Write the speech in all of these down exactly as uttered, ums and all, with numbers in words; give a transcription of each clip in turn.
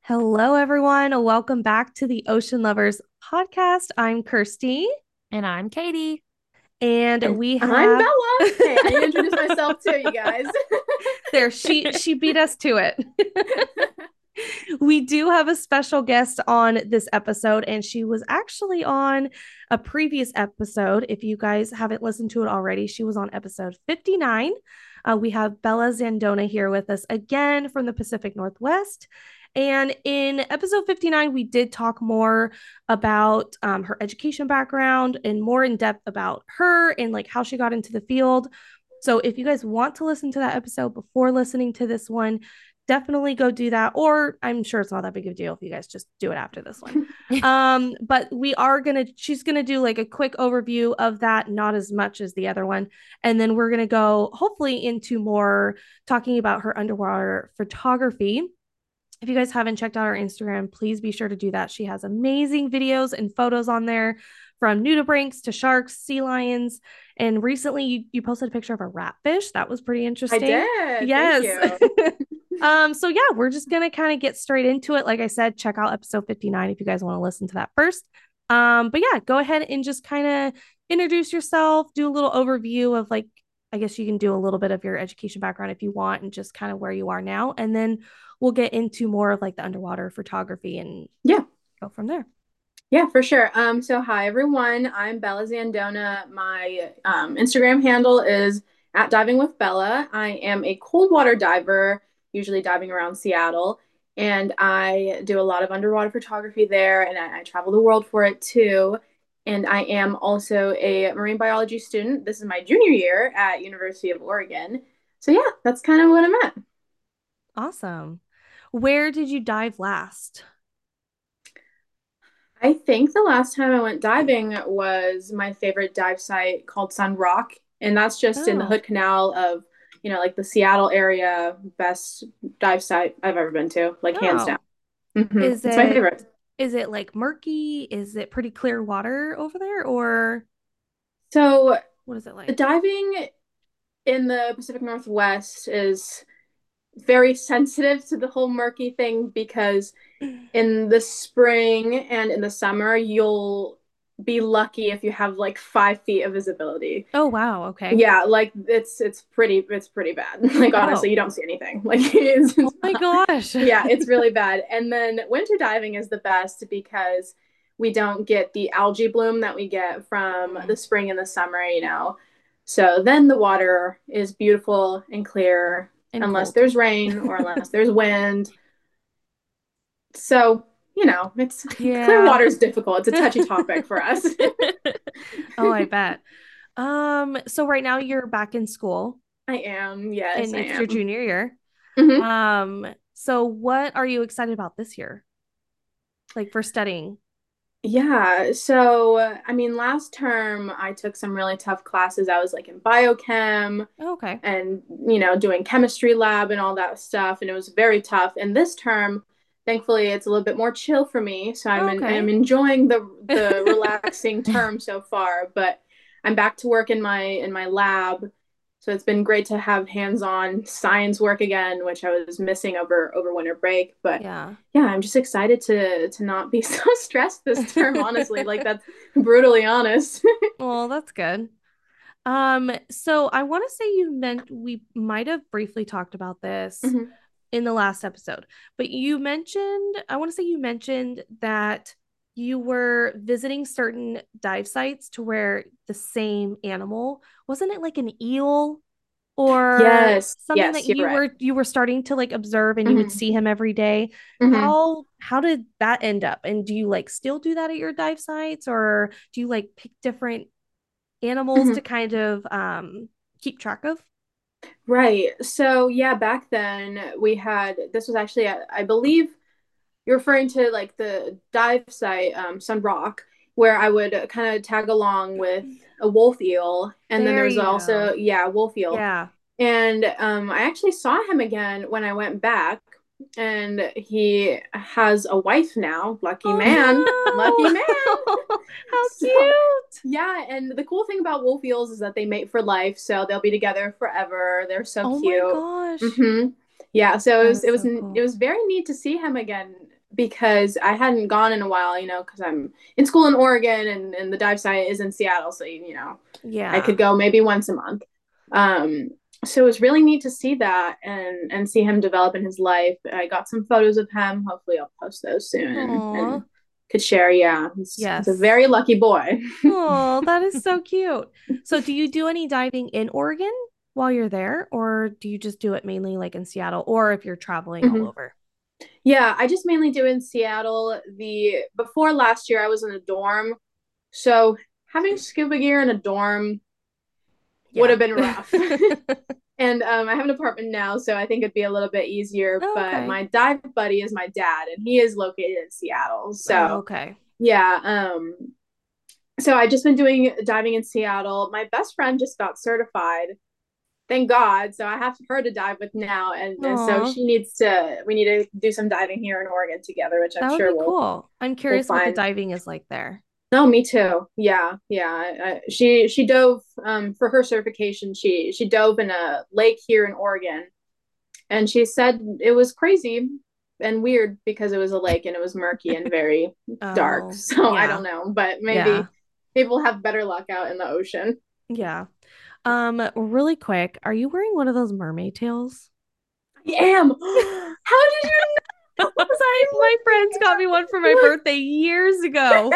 Hello, everyone. Welcome back to the Ocean Lovers podcast. I'm Kirsty, And I'm Katie. and And we I'm have Bella. Hey, I need to introduce myself too, you guys. there. She she beat us to it. We do have a special guest on this episode, and she was actually on a previous episode. If you guys haven't listened to it already, she was on episode fifty-nine. Uh, we have Bella Zandona here with us again from the Pacific Northwest. And in episode fifty-nine, we did talk more about um, her education background and more in depth about her and like how she got into the field. So if you guys want to listen to that episode before listening to this one, definitely go do that. Or I'm sure it's not that big of a deal if you guys just do it after this one. Um, but we are gonna, she's gonna do like a quick overview of that, not as much as the other one. And then we're gonna go hopefully into more talking about her underwater photography. If you guys haven't checked out our Instagram, please be sure to do that. She has amazing videos and photos on there from nudibranchs to sharks, sea lions. And recently you, you posted a picture of a ratfish. That was pretty I interesting. did. Thank Yes. you. um, so yeah, we're just gonna kind of get straight into it. Like I said, check out episode fifty-nine if you guys want to listen to that first. Um, but yeah, go ahead and just kind of introduce yourself, do a little overview of like I guess you can do a little bit of your education background if you want and just kind of where you are now. And then we'll get into more of like the underwater photography and Yeah. go from there. Yeah, for sure. Um, so hi everyone. I'm Bella Zandona. My um, Instagram handle is at Diving with Bella. I am a cold water diver, usually diving around Seattle, and I do a lot of underwater photography there, and I, I travel the world for it too. And I am also a marine biology student. This is my junior year at University of Oregon. So yeah, that's kind of what I'm at. Awesome. Where did you dive last? I think the last time I went diving was my favorite dive site called Sun Rock, and that's just in the Oh, Hood Canal of, you know, like the Seattle area. Best dive site I've ever been to, like hands down. oh. Hmm Is It's my it favorite. is it like murky? Is it pretty clear water over there or So what is it the like? diving in the Pacific Northwest is very sensitive to the whole murky thing because in the spring and in the summer, you'll be lucky if you have like five feet of visibility. Oh, wow. Okay. Yeah, like it's it's pretty it's pretty bad. Like honestly, Oh, you don't see anything. Like it's, oh it's my not, gosh. yeah, it's really bad. And then winter diving is the best because we don't get the algae bloom that we get from Mhm. the spring and the summer, you know. So then the water is beautiful and clear And unless cold. there's rain or unless there's wind. So, you know, it's clear Yeah. water is difficult. It's a touchy topic for us. Oh, I bet. Um, so right now you're back in school I am. Yes, and I it's your am. junior year. Hmm Um, so what are you excited about this year? Like for studying? Yeah. So, uh, I mean, last term I took some really tough classes. I was like in biochem Oh, okay. and, you know, doing chemistry lab and all that stuff. And it was very tough. And this term, thankfully, it's a little bit more chill for me. So I'm Oh, in, okay. I'm enjoying the the relaxing term so far. But I'm back to work in my in my lab. So it's been great to have hands-on science work again, which I was missing over over winter break. But Yeah. yeah, I'm just excited to to not be so stressed this term, honestly. Like that's brutally honest. Well, that's good. Um, so I want to say you meant we might have briefly talked about this Mhm. in the last episode, but you mentioned, I want to say you mentioned that you were visiting certain dive sites to where the same animal, wasn't it like an eel or Yes, something that yes, you're you right. were you were starting to like observe and you would Hmm see him every day? hmm How how did that end up? And do you like still do that at your dive sites or do you like pick different animals hmm to kind of um keep track of? Right. So yeah, back then we had this was actually a, I believe you're referring to like the dive site, um, Sun Rock, where I would kind of tag along with a wolf eel, and then there There was you also go. yeah, wolf eel, Yeah. and um, I actually saw him again when I went back, and he has a wife now. Lucky man, lucky man. Oh no. How So cute. yeah, and the cool thing about wolf eels is that they mate for life, so they'll be together forever. They're so Oh my cute. gosh. Hmm Yeah, so it That was is it was so it cool. was very neat to see him again. because I hadn't gone in a while, you know, because I'm in school in Oregon and, and the dive site is in Seattle. So, you know, I Yeah. could go maybe once a month. Um, so it was really neat to see that and and see him develop in his life. I got some photos of him. Hopefully I'll post those soon and, Aw. and could share. Yeah, he's, he's a Yes. very lucky boy. Oh, that is so cute. So, do you do any diving in Oregon while you're there, or do you just do it mainly like in Seattle, or if you're traveling all Mhm. over? Yeah, I just mainly do in Seattle. The before last year I was in a dorm. So having scuba gear in a dorm would Yeah. have been rough. And um, I have an apartment now, so I think it'd be a little bit easier. Oh, But okay. my dive buddy is my dad, and he is located in Seattle. Oh, So okay. yeah, um, so I've just been doing diving in Seattle. My best friend just got certified, thank God. So I have her to dive with now, and, and so Oh, she needs to. We need to do some diving here in Oregon together, which I'm that would sure be we'll cool. I'm we'll curious what the find. diving is like there. No, me too. Yeah, yeah. I, she she dove um, for her certification. She she dove in a lake here in Oregon, and she said it was crazy and weird because it was a lake and it was murky and very dark. Oh, So I don't yeah. know, but Yeah. maybe people will have better luck out in the ocean. Yeah. Um, really quick, are you wearing one of those mermaid tails? I am. How did you know? Because I my friends got me one for my What? birthday years ago.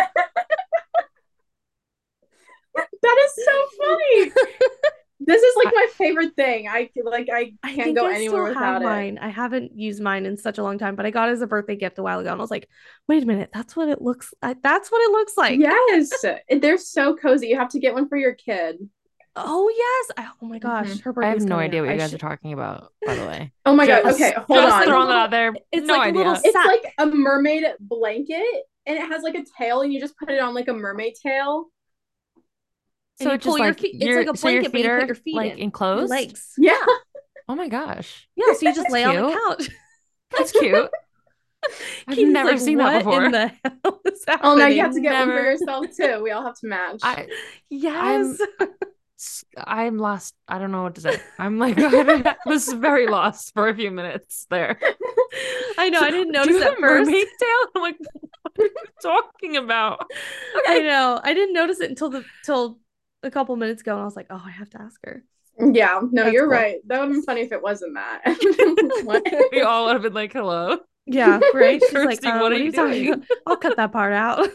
That is so funny. This is like my favorite thing. I like I I can't think go I anywhere still have without it. mine. I haven't used mine in such a long time, but I got it as a birthday gift a while ago, and I was like, "Wait a minute, that's what it looks. I, that's what it looks like." Yes, they're so cozy. You have to get one for your kid. Oh yes. I, oh my gosh, Mhm. her I have birthday's no coming idea up. what I you guys are should. talking about, by the way. Oh my God. Okay, Just hold It's just like a on. throwing that little. out there. It's No like a little idea. It's sack. like a mermaid blanket and it has like a tail and you just put it on like a mermaid tail. And So you it's pull just your like feet. It's like your a so your blanket, but feet you put are your feet like in your enclosed? legs. Yeah. Yeah. Oh my gosh. Yeah. So you just That's lay on the cute. couch. That's cute. I've Katie's never like, seen that what in before. the hell is Oh, now you have happening? to get one for Never. yourself too. We all have to match. I Yes. I'm I'm lost. I don't know what to say. I'm like I was very lost for a few minutes there. I know. So, I didn't do you notice have at a first. mermaid tail? I'm like, what are you talking about? I Okay. know. I didn't notice it until the till a couple minutes ago, and I was like, oh, I have to ask her. Yeah, no, That's you're cool. right. That would have been funny if it wasn't that. What? We all would have been like, hello. Yeah, right. She's like, Kirsty, um, what what are are you you talking doing? about? I'll cut that part out.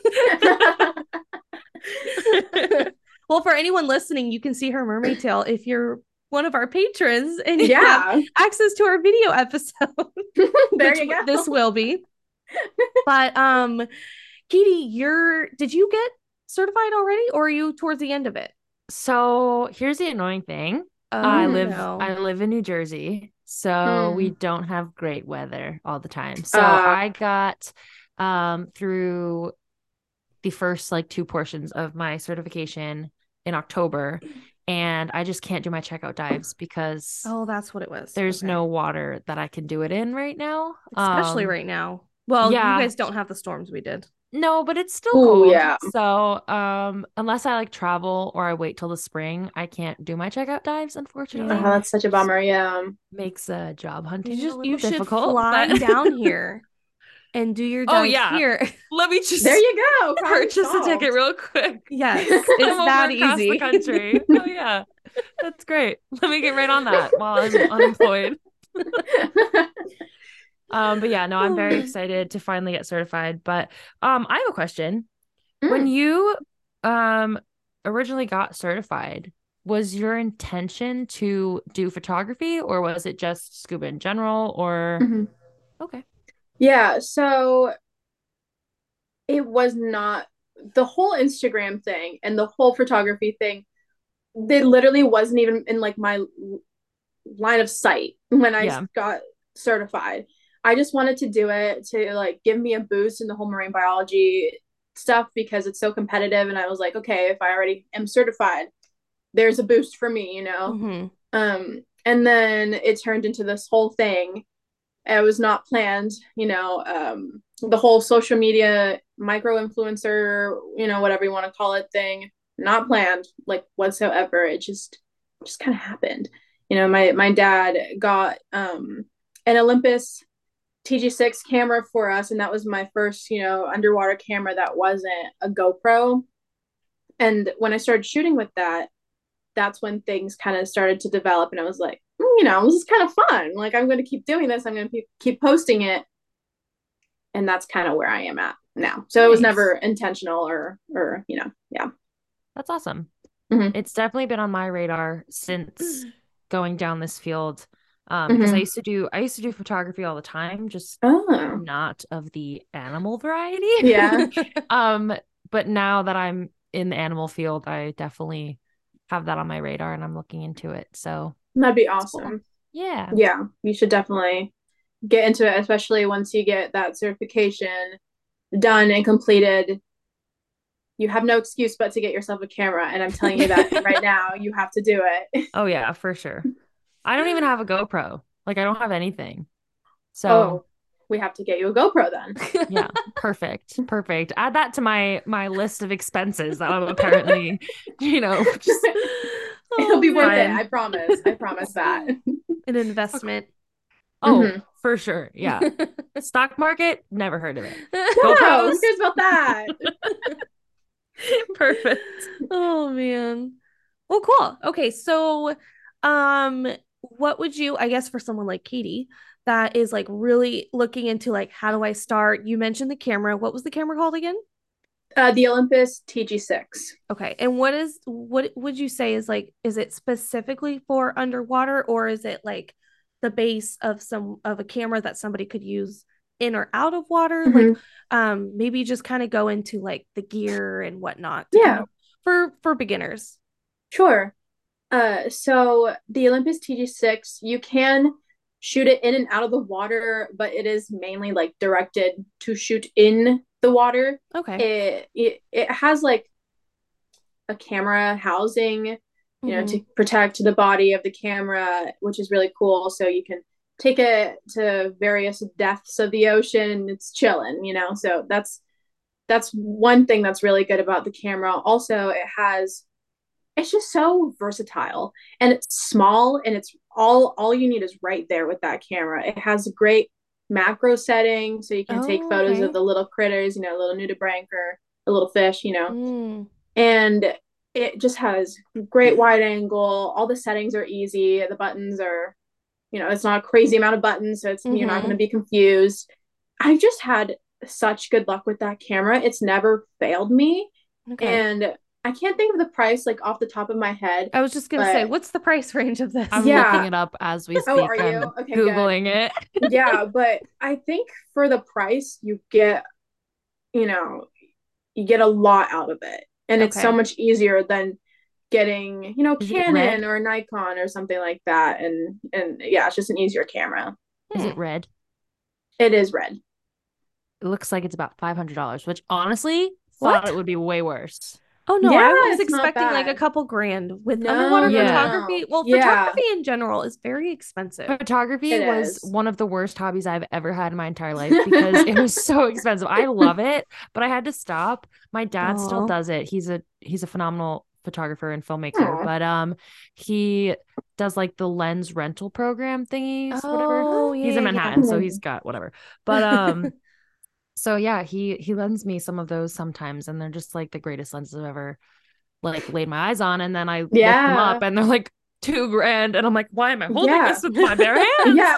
Well, for anyone listening, you can see her mermaid tail if you're one of our patrons and you have Yeah. access to our video episode, There which you go. this will be. But um, Katie, you're did you get certified already, or are you towards the end of it? So here's the annoying thing. I Oh Mm. live I no. live in New Jersey, so we Mm. don't have great weather all the time. So Uh, I got um through the first like two portions of my certification in October, and I just can't do my checkout dives because Oh, that's what it was. there's Okay. no water that I can do it in right now. Especially Um right now. Well, you yeah, guys don't have the storms we did. no, but it's still oh cold. yeah. So, um, unless I like travel or I wait till the spring, I can't do my checkout dives, Oh, unfortunately. Yeah. that's such a Just bummer. Yeah. makes uh job You hunting a just you little should difficult, fly but down here and do your oh dives yeah, here. let me There just you go. Problem purchase a solved. ticket real quick. Yes, Come it's over that across the easy. country. Oh yeah. That's great. Let me get right on that while I'm unemployed. Um, but yeah, no, I'm very excited to finally get certified. But um, I have a question. When Mm. you um originally got certified, was your intention to do photography or was it just scuba in general or Mhm. okay. Yeah, so it was not the whole Instagram thing and the whole photography thing. They literally wasn't even in like my line of sight when I Yeah. got certified. I just wanted to do it to like give me a boost in the whole marine biology stuff because it's so competitive. And I was like, okay, if I already am certified, there's a boost for me, you know? Hmm. Um, and then it turned into this whole thing. It was not planned, you know, um, the whole social media micro influencer, you know, whatever you want to call it thing, not planned, like whatsoever. It just just kind of happened. You know, my my dad got um an Olympus T G six camera for us, and that was my first, you know, underwater camera that wasn't a GoPro. And when I started shooting with that, that's when things kind of started to develop, and I was like, mm, you know, this is kind of fun. Like, I'm going to keep doing this. I'm going to keep posting it, and that's kind of where I am at now. So nice. It was never intentional or, or you know, yeah. That's awesome. Mm-hmm. It's definitely been on my radar since going down this field. Um, because mm-hmm. I used to do I used to do photography all the time, just oh. not of the animal variety. Yeah. um, but now that I'm in the animal field, I definitely have that on my radar and I'm looking into it. So that'd be awesome. Cool. Yeah. Yeah. You should definitely get into it, especially once you get that certification done and completed. You have no excuse but to get yourself a camera. And I'm telling you that right now, you have to do it. Oh yeah, for sure. I don't even have a GoPro. Like, I don't have anything. So oh, we have to get you a GoPro then. Yeah, perfect. Perfect. Add that to my my list of expenses that I'm apparently, you know, just it'll be worth it. I promise. I promise that. An investment. Oh, mm-hmm. for sure. Yeah. Stock market, never heard of it. No, who cares about that? Perfect. Oh man. Well, cool. Okay, so um what would you, I guess for someone like Katie that is like really looking into like how do I start? You mentioned the camera. What was the camera called again? Uh the Olympus T G six. Okay. And what is what would you say is like, is it specifically for underwater, or is it like the base of some of a camera that somebody could use in or out of water? Mm-hmm. Like um maybe just kind of go into like the gear and whatnot. Yeah. Kind of, for for beginners. Sure. Uh, so the Olympus T G six, you can shoot it in and out of the water, but it is mainly like directed to shoot in the water. Okay. It it, it has like a camera housing, you mm-hmm. know, to protect the body of the camera, which is really cool. So you can take it to various depths of the ocean and it's chilling, you know. So that's that's one thing that's really good about the camera. Also, it has it's just so versatile and it's small and it's all all you need is right there with that camera. It has a great macro setting, so you can oh, take photos okay. of the little critters, you know, a little nudibranch or a little fish, you know. Mm. And it just has great wide angle. All the settings are easy. The buttons are, you know, it's not a crazy amount of buttons, so it's mm-hmm. you're not going to be confused. I just had such good luck with that camera. It's never failed me. Okay. And I can't think of the price like off the top of my head. I was just gonna but... say, what's the price range of this? I'm yeah. looking it up as we speak. Oh, are you? I'm okay, Googling good. it. Yeah, but I think for the price, you get, you know, you get a lot out of it, and okay. it's so much easier than getting, you know, Is Canon or Nikon or something like that. And and yeah, it's just an easier camera. Is it red? It is red. It looks like it's about five hundred dollars, which honestly what? thought it would be way worse. Oh no, yeah, I was expecting like a couple grand with no, underwater yeah. photography. Well, yeah. photography in general is very expensive. Photography it was is. one of the worst hobbies I've ever had in my entire life because it was so expensive. I love it, but I had to stop. My dad Aww. still does it. He's a he's a phenomenal photographer and filmmaker, Aww. but um he does like the lens rental program thingies, oh, whatever. Yeah, he's in Manhattan, yeah. so he's got whatever. But um so yeah, he he lends me some of those sometimes, and they're just like the greatest lenses I've ever like laid my eyes on. And then I yeah. look them up and they're like two grand, and I'm like, why am I holding yeah. this with my bare hands? Yeah.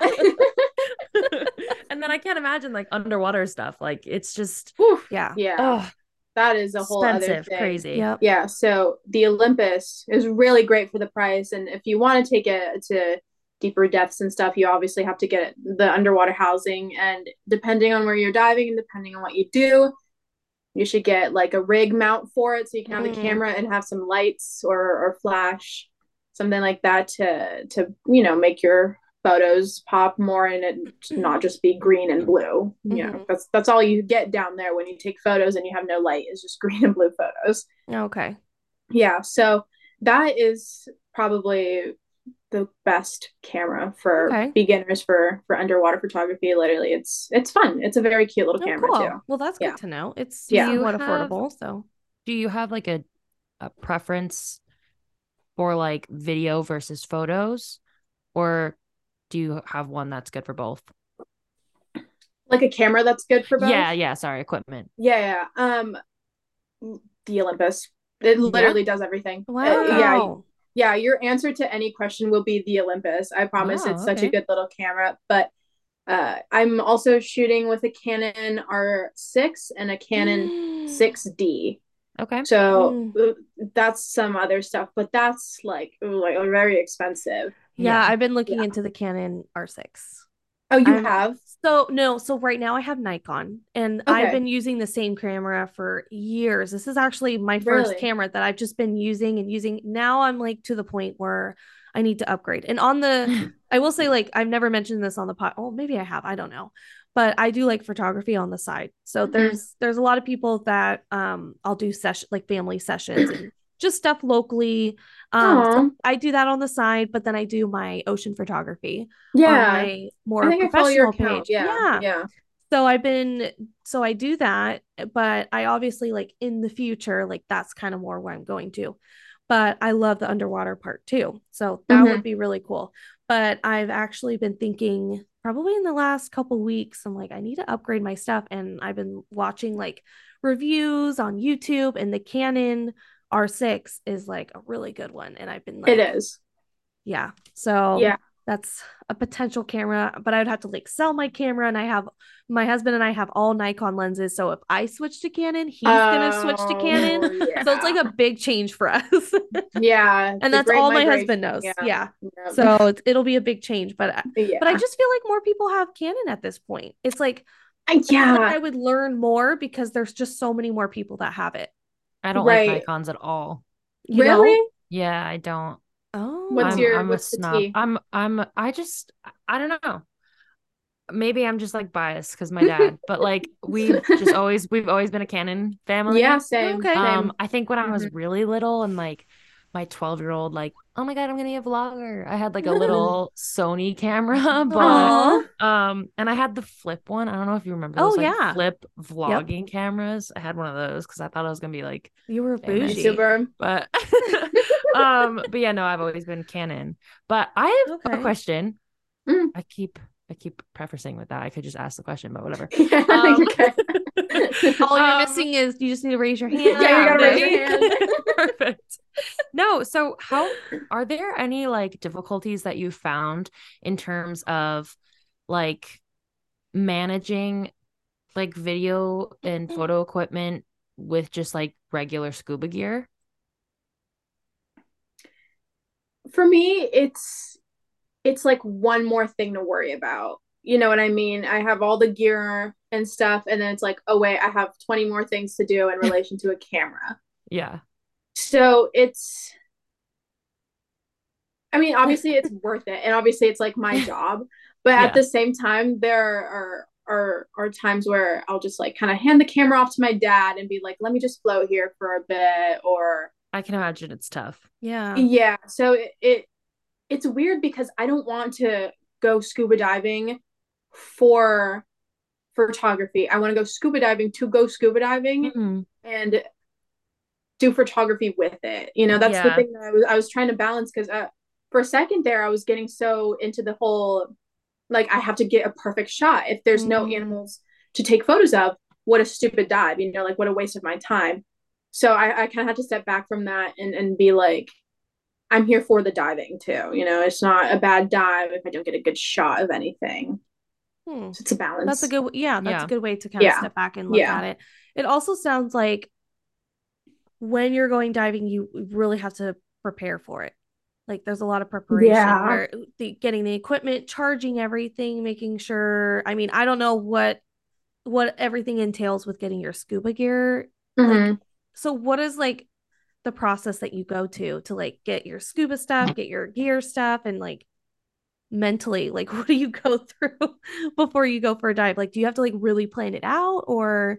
And then I can't imagine like underwater stuff. Like it's just Oof, yeah yeah oh, that is a whole other thing. Crazy. Yep. Yeah, so the Olympus is really great for the price, and if you want to take it to deeper depths and stuff, you obviously have to get the underwater housing, and depending on where you're diving and depending on what you do, you should get like a rig mount for it so you can have mm. the camera and have some lights or or flash, something like that to to you know make your photos pop more and it not just be green and blue. Mm-hmm. You know, that's that's all you get down there when you take photos and you have no light, is just green and blue photos. Okay. Yeah, so that is probably the best camera for okay. beginners for for underwater photography. Literally, it's it's fun. It's a very cute little oh, camera cool. too. Well, that's yeah. good to know. It's yeah. somewhat have, affordable. So, do you have like a a preference for like video versus photos, or do you have one that's good for both? like a camera that's good for both. Yeah, yeah, sorry, equipment. Yeah, yeah. Um, the Olympus. It literally Yeah? does everything. Uh, yeah, Wow. yeah. Your answer to any question will be the Olympus. I promise. It's Wow, such a okay. good little camera. But uh, I'm also shooting with a Canon R six and a Canon six D. Okay. So Mm. uh, that's some other stuff, but that's like ooh, like very expensive. Yeah, Yeah. I've been looking Yeah. into the Canon R six. Oh, you I'm have? so no, so right now I have Nikon and I've Okay. been using the same camera for years. This is actually my first Really? camera that I've just been using and using. Now I'm like to the point where I need to upgrade. And on the, I will say, like, I've never mentioned this on the pod. Oh, maybe I have. I don't know. But I do like photography on the side. So Mm-hmm. there's there's a lot of people that um I'll do session like family sessions and just stuff locally. Um, so Oh, I do that on the side, but then I do my ocean photography on yeah. my I more think I follow your professional account. page. Yeah, Yeah. yeah. So I've been so I do that, but I obviously like in the future, like that's kind of more where I'm going to. But I love the underwater part too. So that Mm-hmm. would be really cool. But I've actually been thinking probably in the last couple weeks, I'm like, I need to upgrade my stuff. And I've been watching like reviews on YouTube, and the Canon R six is like a really good one. And I've been It like, is. yeah. So Yeah. that's a potential camera, but I would have to like sell my camera. And I have my husband and I have all Nikon lenses. So if I switch to Canon, he's going to switch to Canon. Oh, So it's yeah. like a big change for us. Yeah. And The that's great all my migration. husband knows. Yeah. Yeah. Yep. So it's, it'll be a big change, but but I Yeah. just feel like more people have Canon at this point. It's like I- I feel like Yeah. I would learn more because there's just so many more people that have it. I don't like Right. Nikons at all. You Really? don't? Yeah, I don't. What's I'm Oh. your I'm a what's the snob. T? I'm I'm I just I don't know. Maybe I'm just like biased because my dad, but like we've just always we've always been a Canon Yeah, family. same, Okay. Um, same. I think when I was Mhm. really little and like my twelve year old, like, oh my God, I'm gonna be a vlogger. I had like a little Sony camera, but Aw. Aw. um, and I had the flip one. I don't know if you remember Oh those like yeah. flip Yep. vlogging cameras. I had one of those because I thought I was gonna be like You were famous. bougie. YouTuber. But um, but yeah, no, I've always been Canon. But I have a Okay. question. Mm. I keep I keep prefacing with that. I could just ask the question, but whatever. Yeah, Um, you can. All you're um, missing is you just need to raise your hand. Yeah, you yeah, gotta raise your right. hand. Perfect. No, so how are there any like difficulties that you found in terms of like managing like video and photo equipment with just like regular scuba gear? For me, it's it's like one more thing to worry about. You know what I mean? I have all the gear and stuff, and then it's like, oh wait, I have twenty more things to do in relation to a camera. Yeah. So it's, I mean, obviously it's worth it, and obviously it's like my job, but at Yeah. the same time, there are are are times where I'll just like kind of hand the camera off to my dad and be like, let me just float here for a bit, or I can imagine it's tough. Yeah. yeah. So it, it it's weird because I don't want to go scuba diving for photography. I want to go scuba diving to go scuba diving Mhm. and do photography with it. You know, that's the Yeah. thing that I was I was trying to balance because uh, for a second there I was getting so into the whole like I have to get a perfect shot. If there's no Mm. animals to take photos of, what a stupid dive, you know, like what a waste of my time. So I, I kind of had to step back from that and, and be like, I'm here for the diving too. You know, it's not a bad dive if I don't get a good shot of anything. Hmm. So it's a That's a balance. good, yeah, that's a Yeah. good way to kind of Yeah. step back and look Yeah. at it. It also sounds like when you're going diving, you really have to prepare for it. Like there's a lot of preparation Yeah. where the getting the equipment, charging everything, making sure. I mean, I don't know what what everything entails with getting your scuba gear. Like, Mhm. so what is like the process that you go to to like get your scuba stuff, get your gear stuff, and like mentally, like what do you go through before you go for a dive? Like, do you have to like really plan it out or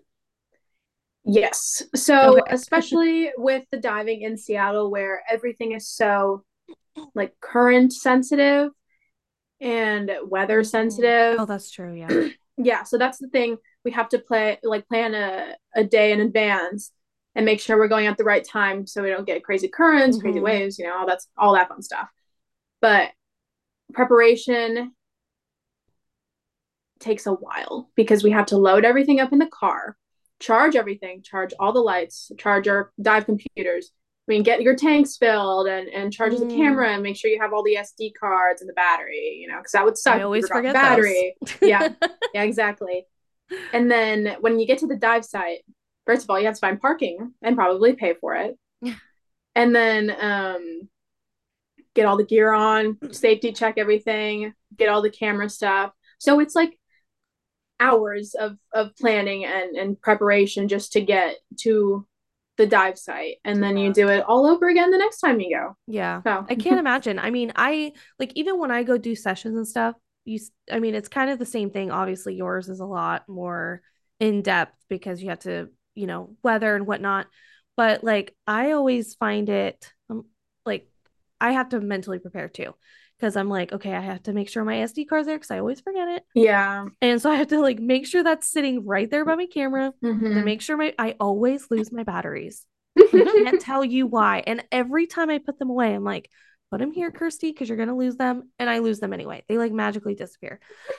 Yes. So, okay? especially with the diving in Seattle where everything is so like current sensitive and weather Mhm. sensitive. Oh, that's true. Yeah. Yeah, so that's the thing. We have to play like plan a, a day in advance and make sure we're going at the right time so we don't get crazy currents, crazy Mhm. waves, you know, all that's all that fun stuff. But preparation takes a while because we have to load everything up in the car, charge everything, charge all the lights, charge our dive computers. I mean, get your tanks filled and, and charge mm. the camera and make sure you have all the S D cards and the battery, you know, because that would suck. I always forget the battery. yeah, yeah, exactly. And then when you get to the dive site, first of all, you have to find parking and probably pay for it. And then um, get all the gear on, safety check everything, get all the camera stuff. So it's like hours of, of planning and, and preparation just to get to the dive site, and then you do it all over again the next time you go. Yeah. So. I can't imagine. I mean, I like, even when I go do sessions and stuff, you, I mean, it's kind of the same thing. Obviously yours is a lot more in depth because you have to, you know, weather and whatnot. But like, I always find it um, like I have to mentally prepare too. Because I'm like, okay, I have to make sure my S D card's there because I always forget it. Yeah. And so I have to like make sure that's sitting right there by my camera mm-hmm. to make sure my I always lose my batteries. I can't tell you why. And every time I put them away, I'm like, put them here, Kirsty, because you're gonna lose them. And I lose them anyway. They like magically disappear.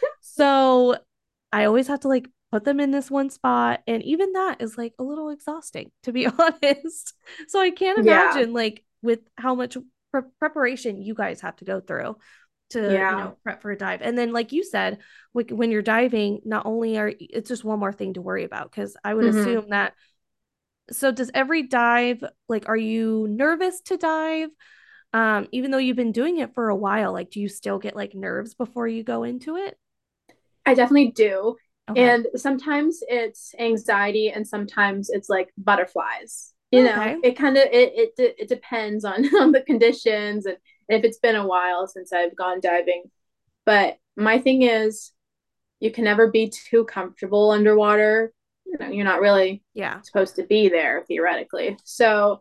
So I always have to like put them in this one spot. And even that is like a little exhausting, to be honest. So I can't imagine yeah. like with how much pre- preparation you guys have to go through to yeah. you know prep for a dive. And then like you said, like, when you're diving, not only are it's just one more thing to worry about, because I would mm-hmm. assume that. So does every dive, like, are you nervous to dive um even though you've been doing it for a while? Like, do you still get like nerves before you go into it? I definitely do. Okay. And sometimes it's anxiety and sometimes it's like butterflies. You okay. know, it kind of it, it it depends on, on the conditions and if it's been a while since I've gone diving. But my thing is, you can never be too comfortable underwater. You know, you're not really yeah. supposed to be there theoretically. So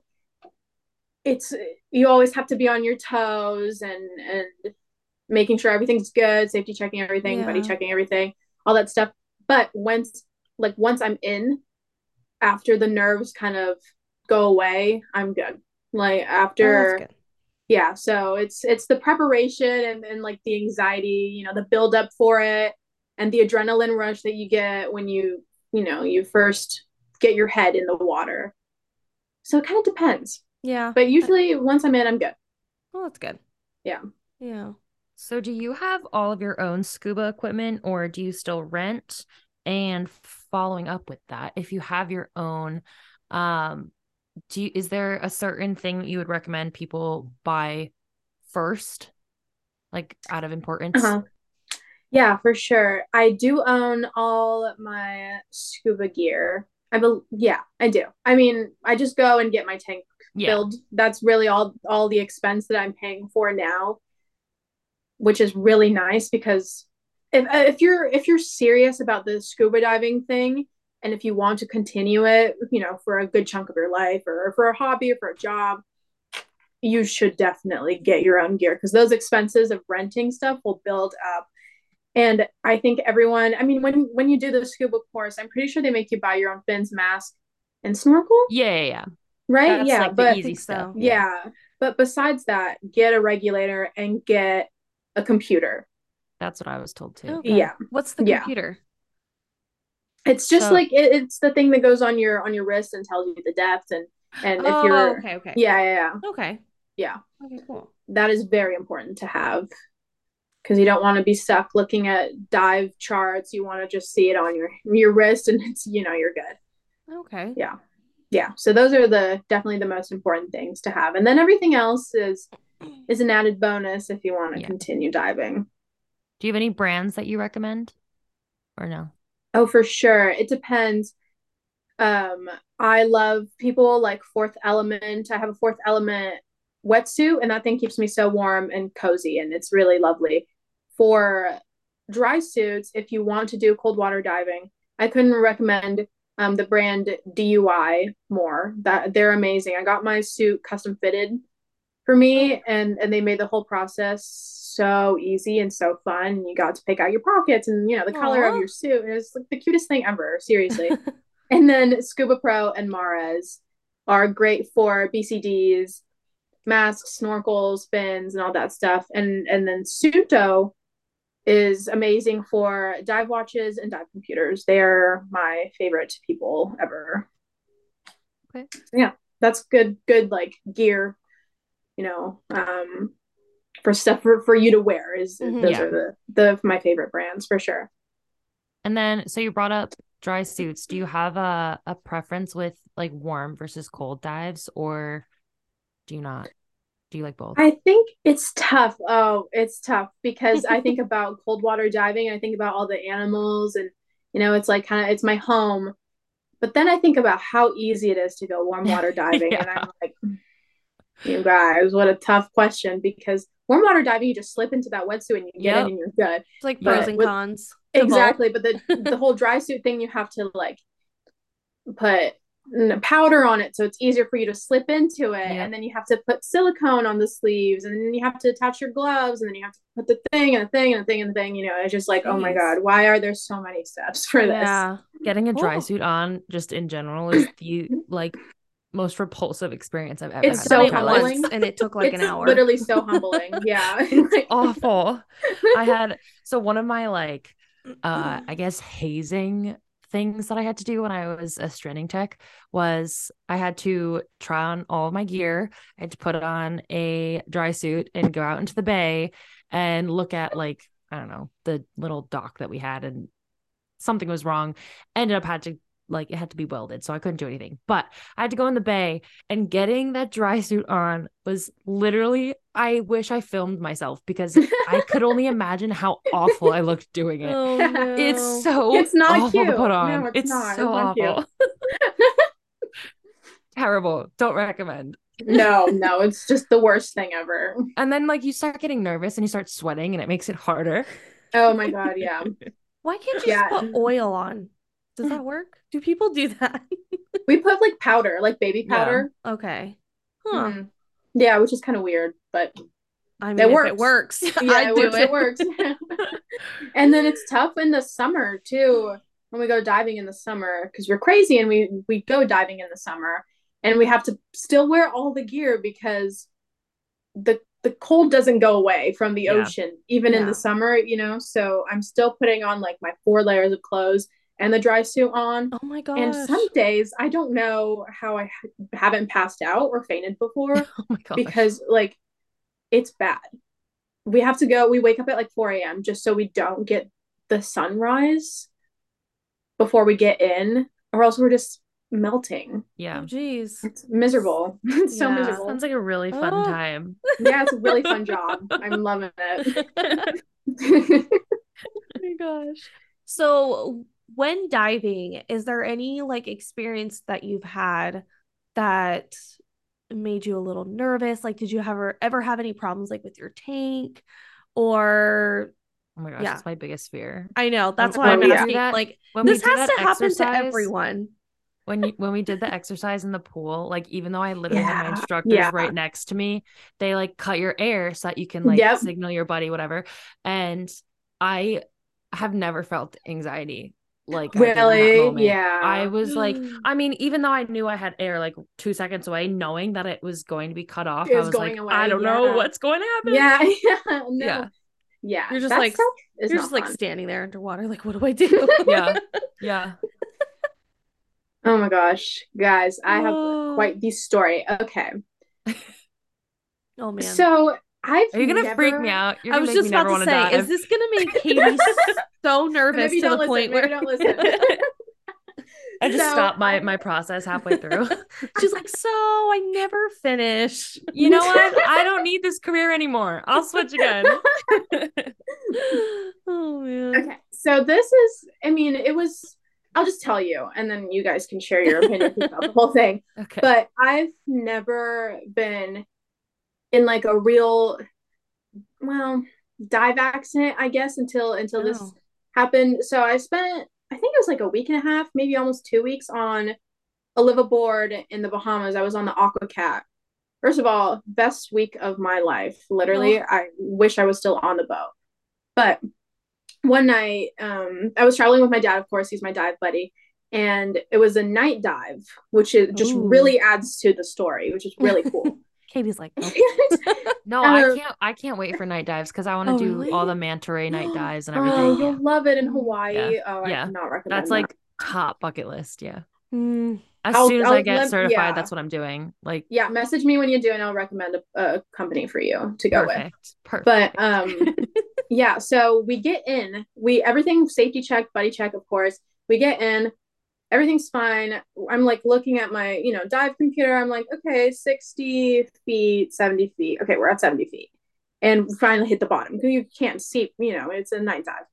it's you always have to be on your toes and and making sure everything's good, safety checking everything, yeah. buddy checking everything, all that stuff. But once like once I'm in, after the nerves kind of go away, I'm good. Like after, oh, yeah. So it's it's the preparation and, and like the anxiety, you know, the build up for it, and the adrenaline rush that you get when you you know you first get your head in the water. So it kind of depends. Yeah. But usually once I'm in, I'm good. Oh, that's good. Yeah. Yeah. So do you have all of your own scuba equipment, or do you still rent? And following up with that, if you have your own, um, do you, is there a certain thing that you would recommend people buy first, like out of importance? Uh-huh. Yeah, for sure. I do own all my scuba gear. I be- yeah, I do. I mean, I just go and get my tank yeah. filled. That's really all all the expense that I'm paying for now, which is really nice because if if you're if you're serious about the scuba diving thing, and if you want to continue it, you know, for a good chunk of your life, or for a hobby or for a job, you should definitely get your own gear, because those expenses of renting stuff will build up. And I think everyone, I mean, when when you do the scuba course, I'm pretty sure they make you buy your own fins, mask, and snorkel. Yeah, yeah, yeah. Right? That's yeah, like but the easy stuff. So. Yeah. yeah, but besides that, get a regulator and get a computer. That's what I was told too. Okay. Yeah. What's the computer? Yeah. It's just so, like it, it's the thing that goes on your on your wrist and tells you the depth and and oh, if you're okay, okay. Yeah, yeah, yeah. Okay. Yeah. Okay, cool. That is very important to have, because you don't want to be stuck looking at dive charts. You want to just see it on your your wrist and it's, you know, you're good. Okay. Yeah. Yeah. So those are the definitely the most important things to have. And then everything else is is an added bonus if you want to yeah. continue diving. Do you have any brands that you recommend or no? Oh, for sure. It depends. Um, I love people like Fourth Element. I have a Fourth Element wetsuit, and that thing keeps me so warm and cozy, and it's really lovely. For dry suits, if you want to do cold water diving, I couldn't recommend um, the brand D U I more. That they're amazing. I got my suit custom fitted for me, and and they made the whole process so easy and so fun. You got to pick out your pockets and, you know, the Aww. color of your suit. It was like the cutest thing ever, seriously. And then Scuba Pro and Mares are great for B C Ds, masks, snorkels, fins, and all that stuff. And and then Suto is amazing for dive watches and dive computers. They're my favorite people ever. Okay. So yeah, that's good, good like gear, you know, um, for stuff for, for you to wear is mm-hmm. those yeah. are the, the, my favorite brands for sure. And then, so you brought up dry suits. Do you have a, a preference with like warm versus cold dives, or do you not? Do you like both? I think it's tough. Oh, it's tough because I think about cold water diving. I think about all the animals and, you know, it's like kind of, it's my home. But then I think about how easy it is to go warm water diving. yeah. And I'm like, you guys, what a tough question, because warm water diving, you just slip into that wetsuit and you get yep. in and you're good. It's like pros but and with, cons. Exactly. But the, the whole dry suit thing, you have to like put powder on it so it's easier for you to slip into it, yeah. and then you have to put silicone on the sleeves, and then you have to attach your gloves, and then you have to put the thing and the thing and the thing and the thing, you know. It's just like, Jeez. Oh my god, why are there so many steps for yeah. this? Getting a dry suit on just in general is the like most repulsive experience I've ever it's had. So humbling, and it took like it's an hour. Literally so humbling. Yeah. It's awful. I had so one of my like uh I guess hazing things that I had to do when I was a stranding tech was I had to try on all of my gear. I had to put on a dry suit and go out into the bay and look at like, I don't know, the little dock that we had, and something was wrong. Ended up had to like, it had to be welded, so I couldn't do anything. But I had to go in the bay, and getting that dry suit on was literally, I wish I filmed myself because I could only imagine how awful I looked doing it. Oh, no. It's so it's not awful cute. to put on. No, it's, it's not. so it's not awful. Terrible. Don't recommend. No, no, it's just the worst thing ever. And then like you start getting nervous and you start sweating, and it makes it harder. Oh my god, yeah. Why can't you yeah. just put oil on? Does that work? Do people do that? We put like powder, like baby powder. Yeah. Okay. Huh. Mm-hmm. Yeah, which is kind of weird, but I mean, it works. It works. Yeah, I'd it do works. It, it works. And then it's tough in the summer too, when we go diving in the summer, because we're crazy and we we go diving in the summer, and we have to still wear all the gear because the the cold doesn't go away from the yeah. ocean, even yeah. in the summer, you know. So I'm still putting on like my four layers of clothes and the dry suit on. Oh my gosh. And some days I don't know how I haven't passed out or fainted before. Oh my gosh. Because like it's bad. We have to go, we wake up at like four a.m. just so we don't get the sunrise before we get in, or else we're just melting. Yeah. Oh geez. It's miserable. It's yeah. so miserable. Sounds like a really fun oh. time. Yeah, it's a really fun job. I'm loving it. Oh my gosh. So when diving, is there any like experience that you've had that made you a little nervous? Like, did you ever ever have any problems like with your tank, or oh my gosh, yeah. that's my biggest fear. I know, that's why I'm yeah. asking. That, like, when this has to happen to everyone. When you when we did the exercise in the pool, like even though I literally yeah. had my instructors yeah. right next to me, they like cut your air so that you can like yep. signal your buddy, whatever. And I have never felt anxiety. Like really, I yeah. I was like, I mean, even though I knew I had air like two seconds away, knowing that it was going to be cut off, I was, was like, away. I don't yeah. know what's going to happen. Yeah, yeah, no. yeah. yeah. You're just like, you're just fun. like standing there underwater, like, what do I do? yeah, yeah. Oh my gosh, guys, I have oh. quite the story. Okay. Oh man. So I've Are you gonna never... freak me out? You're I was just about to say, dive. Is this gonna make Katie so nervous to the listen, point where don't listen? I just so, stopped my my process halfway through. She's like, so I never finish. You know what? I don't need this career anymore. I'll switch again. Oh man. Okay, so this is, I mean, it was. I'll just tell you, and then you guys can share your opinions about the whole thing. Okay. But I've never been in like a real, well, dive accident, I guess, until until oh. this happened. So I spent, I think it was like a week and a half, maybe almost two weeks on a liveaboard in the Bahamas. I was on the AquaCat. First of all, best week of my life. Literally, oh. I wish I was still on the boat. But one night, um, I was traveling with my dad, of course, he's my dive buddy, and it was a night dive, which is just Ooh. really adds to the story, which is really cool. Katie's like, nope. No, I can't I can't wait for night dives because I want to Oh, do really? all the manta ray night dives and Oh, everything. you'll love it in Hawaii. Yeah. Oh, I Yeah. cannot recommend That's that. like top bucket list. Yeah. Mm. As I'll- soon as I'll I get let- certified, yeah. that's what I'm doing. Like, Yeah, message me when you do, and I'll recommend a, a company for you to go with. perfect. Perfect. But um, yeah. So we get in. We everything safety check, buddy check, of course. We get in. Everything's fine. I'm like looking at my, you know, dive computer. I'm like, okay, sixty feet, seventy feet. Okay, we're at seventy feet. And we finally hit the bottom because you can't see, you know, it's a night dive.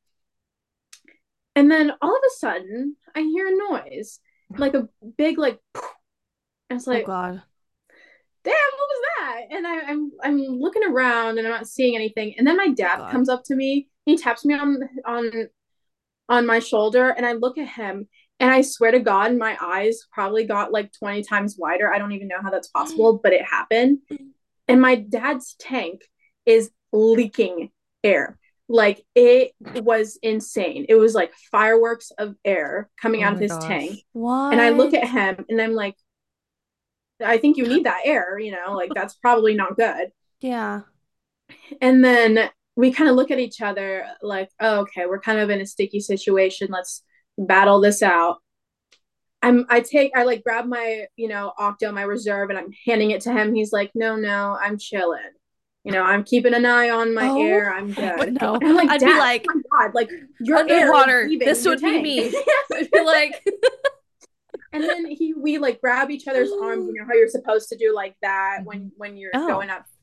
And then all of a sudden, I hear a noise, like a big, like, and it's like, oh God. Damn, what was that? And I, I'm I'm looking around and I'm not seeing anything. And then my dad God. comes up to me. He taps me on on on my shoulder, and I look at him. And I swear to God, my eyes probably got like twenty times wider. I don't even know how that's possible, but it happened. And my dad's tank is leaking air. Like it was insane. It was like fireworks of air coming Oh out of my his gosh. tank. What? And I look at him and I'm like, I think you need that air, you know, like that's probably not good. Yeah. And then we kind of look at each other like, oh, okay, we're kind of in a sticky situation. Let's battle this out. I'm I take I like grab my, you know, Octo, my reserve, and I'm handing it to him. He's like, no, no, I'm chilling. You know, I'm keeping an eye on my Oh, air. I'm good. no. And I'm like, I'd be Dad, like, oh my God, like your underwater. air is leaving This your would be tank. me. I'd be like, And then he we like grab each other's arms, you know how you're supposed to do like that when when you're Oh. going up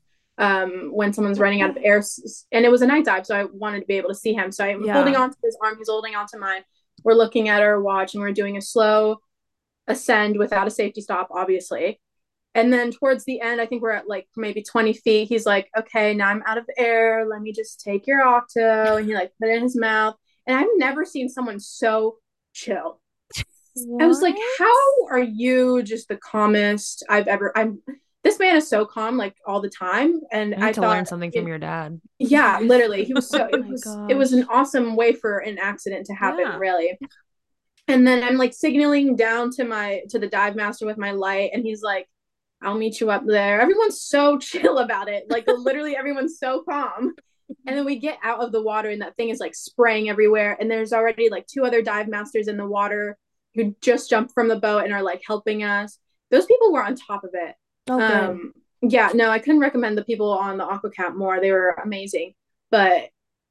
um when someone's running out of air. And it was a night dive, so I wanted to be able to see him. So I'm Yeah. holding on to his arm, he's holding on to mine. We're looking at our watch and we're doing a slow ascend without a safety stop, obviously. And then towards the end, I think we're at like maybe twenty feet. He's like, okay, now I'm out of air. Let me just take your Octo. And he like put it in his mouth. And I've never seen someone so chill. what? I was like, how are you just the calmest I've ever I'm this man is so calm like all the time. And You need I to thought learn something from it, your dad. yeah, literally. He was so Oh it my was it was gosh. an awesome way for an accident to happen, Yeah. really. And then I'm like signaling down to my to the dive master with my light, and he's like, I'll meet you up there. Everyone's so chill about it. Like literally everyone's so calm. And then we get out of the water and that thing is like spraying everywhere. And there's already like two other dive masters in the water who just jumped from the boat and are like helping us. Those people were on top of it. Oh, good. Um, yeah, no, I couldn't recommend the people on the AquaCap more. They were amazing. But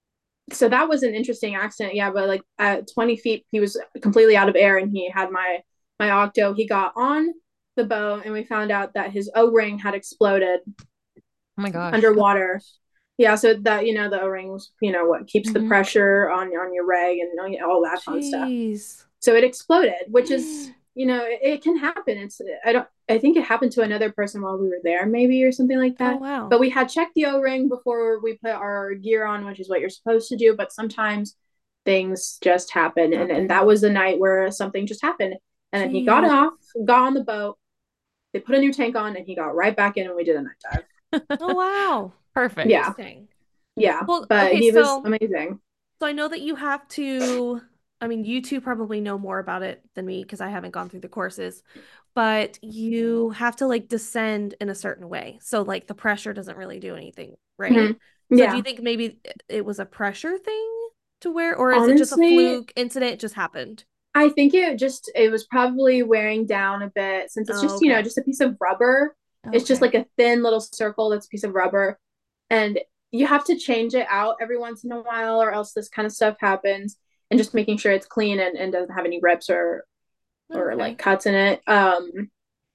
so that was an interesting accident. Yeah, but like at twenty feet, he was completely out of air and he had my my Octo. He got on the boat and we found out that his O-ring had exploded Oh my gosh. underwater. Yeah, so that, you know, the O-ring was, you know, what keeps the Mhm. pressure on on your reg and you know, all that fun stuff. Jeez. So it exploded, which is, you know, it, it can happen. It's I don't I think it happened to another person while we were there, maybe, or something like that. Oh, wow. But we had checked the O-ring before we put our gear on, which is what you're supposed to do. But sometimes things just happen, and, and that was the night where something just happened. And then he got Jeez. off, got on the boat. They put a new tank on, and he got right back in, and we did a night dive. Oh, wow. Perfect. Yeah. Interesting. Yeah, Well, but okay, he was so- amazing. So I know that you have to, I mean, you two probably know more about it than me because I haven't gone through the courses, but you have to like descend in a certain way. So like the pressure doesn't really do anything, right? Mhm. So Yeah. do you think maybe it was a pressure thing to where, or is it just a Honestly, fluke incident? It just happened. I think it just it was probably wearing down a bit since it's Oh, just, you know, okay. just a piece of rubber. It's just Okay. like a thin little circle that's a piece of rubber. And you have to change it out every once in a while or else this kind of stuff happens. And just making sure it's clean and, and doesn't have any rips or or Okay. like cuts in it. Um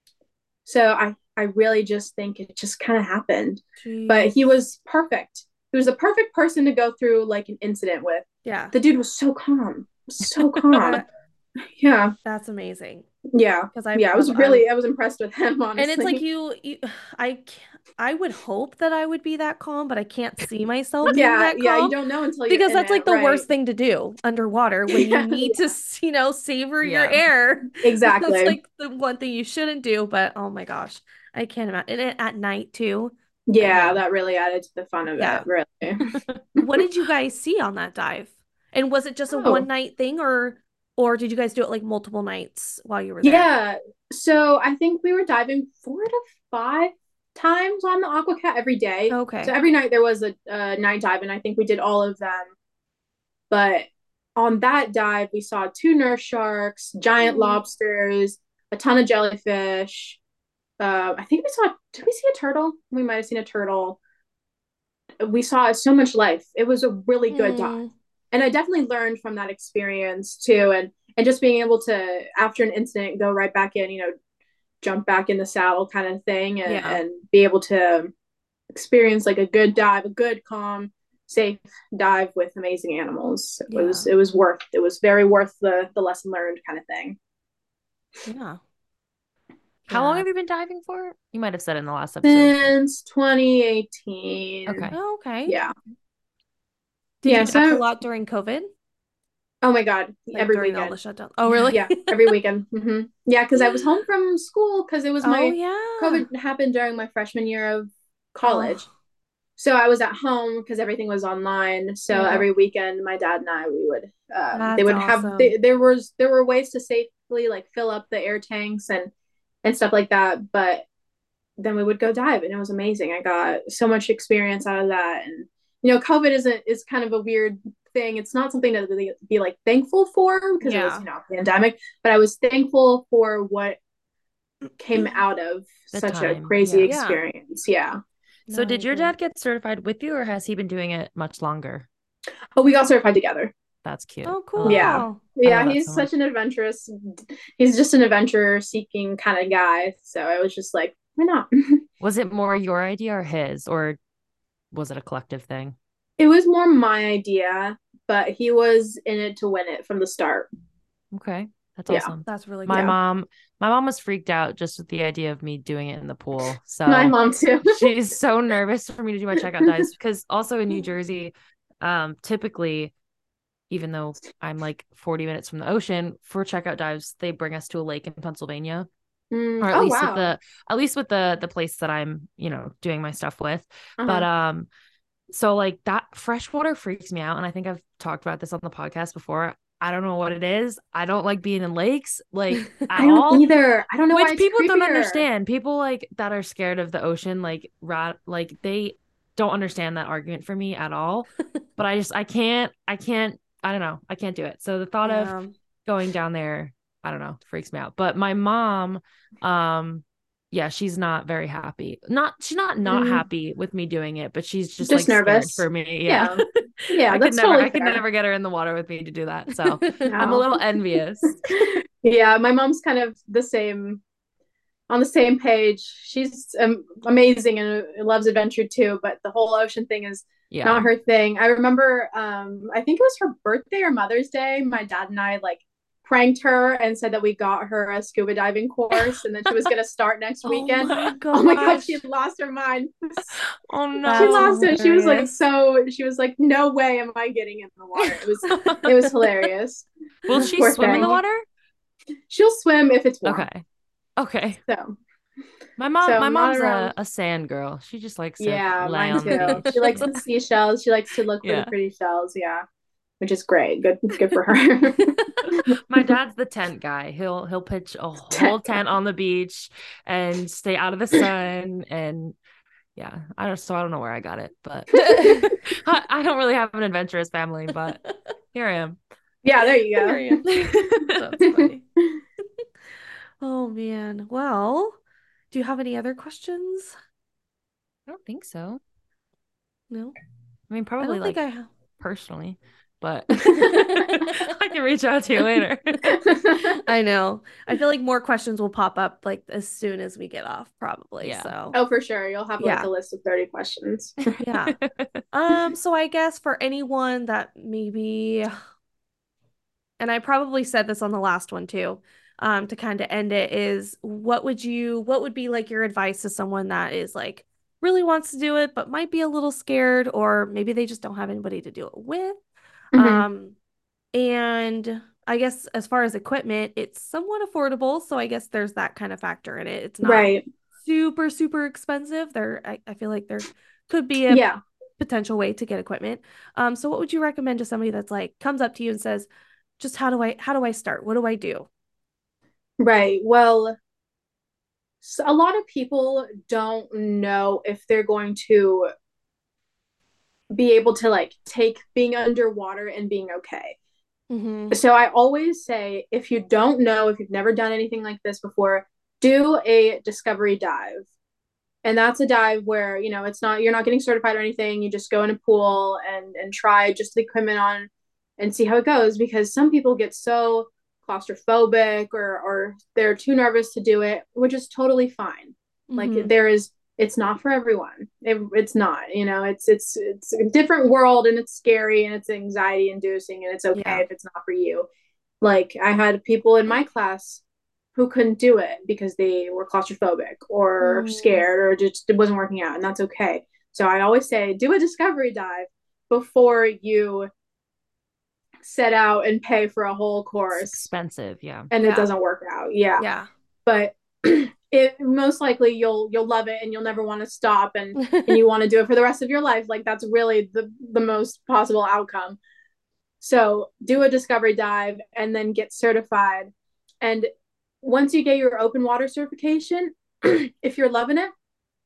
so I I really just think it just kind of happened. But he Jeez. was perfect. He was the perfect person to go through like an incident with. Yeah, The dude was so calm. So calm. Yeah. that's amazing. Yeah. Because I Yeah, I was prob- really I'm- I was impressed with him, honestly. and it's like you, you I, c- I would hope that I would be that calm, but I can't see myself being yeah, that yeah, you calm don't know until you're because in that's it, like the right? worst thing to do underwater when you Yeah, need to, s- you know, savor your Yeah. air. exactly. That's like the one thing you shouldn't do, but oh my gosh, I can't imagine. And at night too. Yeah, Yeah. that really added to the fun of Yeah. it, really. What did you guys see on that dive? And was it just a Oh. one night thing or or did you guys do it like multiple nights while you were there? Yeah. So I think we were diving four to five times on the Aquacat every day. Okay. So every night there was a, a night dive, and I think we did all of them. But on that dive, we saw two nurse sharks, giant Mm. lobsters, a ton of jellyfish. Uh, I think we saw, did we see a turtle? We might have seen a turtle. We saw so much life. It was a really good dive. Mm. And I definitely learned from that experience too. And and just being able to, after an incident, go right back in, you know, jump back in the saddle kind of thing, and, Yeah. and be able to experience like a good dive, a good, calm, safe dive with amazing animals. It Yeah. was it was worth it was very worth the the lesson learned kind of thing. Yeah. How Yeah. long have you been diving for? You might have said in the last episode. Since twenty eighteen. Okay. Oh, okay. Yeah. Did Yeah, you so- dive a lot during COVID? Oh my God. Like every during all weekend. the shutdown. Oh, really? Yeah, every weekend. hmm Yeah, because I was home from school because it was my Oh, yeah. COVID happened during my freshman year of college. Oh, So I was at home because everything was online. So Yeah. every weekend, my dad and I, we would, um, That's they would have, awesome. they, there was, there were ways to safely like fill up the air tanks and, and stuff like that. But then we would go dive, and it was amazing. I got so much experience out of that. And, you know, COVID isn't, is kind of a weird thing. It's not something to really be like thankful for because it was, Yeah. you know, a pandemic, but I was thankful for what came out of The such a time, crazy yeah. Yeah. experience. Yeah. So No, I did your agree. dad get certified with you, or has he been doing it much longer? Oh, we got certified together. That's cute. Oh, I cool. love Yeah. that. Yeah, love that he's so such an adventurous. He's just an adventure seeking kind of guy. So I was just like, why not? Was it more your idea or his, or was it a collective thing? It was more my idea, but he was in it to win it from the start. Okay. That's Yeah. awesome. That's really My cool. Yeah. mom, my mom was freaked out just with the idea of me doing it in the pool. So My mom too. she's so nervous for me to do my checkout dives because also in New Jersey, um, typically, even though I'm like forty minutes from the ocean, for checkout dives, they bring us to a lake in Pennsylvania. Mm, Or at oh least wow. with the at least with the the place that I'm, you know, doing my stuff with. Uh-huh. But um so like that freshwater freaks me out. And I think I've talked about this on the podcast before. I don't know what it is. I don't like being in lakes like at I don't all. either. I don't know why Which it's people don't creepier. understand. People like that are scared of the ocean, like rat like they don't understand that argument for me at all. But I just I can't I can't I don't know. I can't do it. So the thought of Yeah. going down there, I don't know, freaks me out. But my mom, um, yeah, she's not very happy. Not she's not not Mm. happy with me doing it, but she's just, Just like scared nervous. for me. Yeah, Yeah. Yeah, I could that's never, totally I could fair. never get her in the water with me to do that. So I'm a No. little envious. Yeah, my mom's kind of the same, on the same page. She's um, amazing and loves adventure too, but the whole ocean thing is Yeah, not her thing. I remember, um, I think it was her birthday or Mother's Day. My dad and I like pranked her and said that we got her a scuba diving course, and then she was gonna start next Oh weekend. my Oh my god, gosh. she lost her mind. oh no, She That's lost it. She was like, hilarious. so she was like, no way am I getting in the water. It was it was hilarious. Will she Poor swim in the thing. water? She'll swim if it's warm. Okay, okay. So My mom, So my not mom's around- a, a sand girl. She just likes to yeah, lay mine on the too. beach. She likes the seashells. She likes to look for Yeah. the pretty shells. Yeah, which is great. Good, good for her. My dad's the tent guy. He'll he'll pitch a whole Tent tent on the beach and stay out of the sun. And yeah, I don't. So I don't know where I got it, but I, I don't really have an adventurous family. But here I am. Yeah, there you There you go. go. That's funny. Oh man. Well, do you have any other questions? I don't think so. No. I mean, I probably don't think like I have. personally, but I can reach out to you later. I know. I feel like more questions will pop up like as soon as we get off, probably. Yeah. So Oh, for sure. You'll have like Yeah. a list of thirty questions. yeah. Um, so I guess for anyone that maybe, and I probably said this on the last one too, um, to kind of end it is what would you, what would be like your advice to someone that is like really wants to do it, but might be a little scared, or maybe they just don't have anybody to do it with. Mhm. Um, and I guess as far as equipment, it's somewhat affordable. So I guess there's that kind of factor in it. It's not Right. super, super expensive. There, I, I feel like there could be a Yeah. potential way to get equipment. Um, so what would you recommend to somebody that's like comes up to you and says, just how do I how do I start? What do I do? Right. Well, So a lot of people don't know if they're going to be able to like take being underwater and being okay. Mm-hmm. So I always say, if you don't know, if you've never done anything like this before, do a discovery dive. And that's a dive where, you know, it's not, you're not getting certified or anything. You just go in a pool and and try just the equipment on and see how it goes, because some people get so claustrophobic, or or they're too nervous to do it, which is totally fine. Like Mm-hmm. there is, it's not for everyone. It, it's not, you know, it's it's it's a different world, and it's scary, and it's anxiety inducing, and it's okay Yeah. if it's not for you. Like I had people in my class who couldn't do it because they were claustrophobic or Mm. scared, or just it wasn't working out, and that's okay. So I always say do a discovery dive before you set out and pay for a whole It's course expensive. Yeah. and it Yeah. doesn't work out. Yeah. Yeah. But it most likely you'll you'll love it, and you'll never want to stop, and and you want to do it for the rest of your life. Like that's really the the most possible outcome. So do a discovery dive and then get certified. And once you get your open water certification, if you're loving it,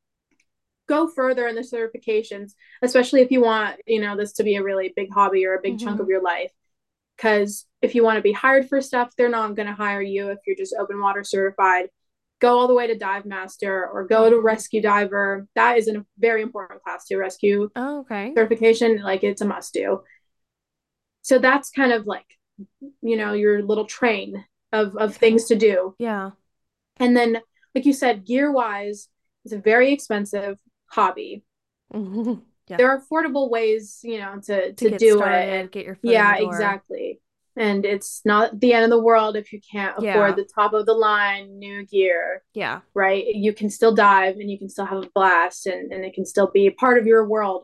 go further in the certifications, especially if you want, you know, this to be a really big hobby or a big chunk Mm-hmm. of your life. Because if you want to be hired for stuff, they're not going to hire you if you're just open water certified. Go all the way to dive master or go to Mm-hmm. rescue diver. That is a very important class to rescue Oh, okay. certification. Like it's a must do. So that's kind of like, you know, your little train of, of Okay. things to do. Yeah. And then, like you said, gear wise, it's a very expensive hobby. Mm-hmm. Yeah. There are affordable ways, you know, to, To to get do started, it. And get your foot in yeah, the door. exactly. And it's not the end of the world if you can't afford Yeah. the top of the line new gear, Yeah. right? You can still dive and you can still have a blast, and, and it can still be a part of your world.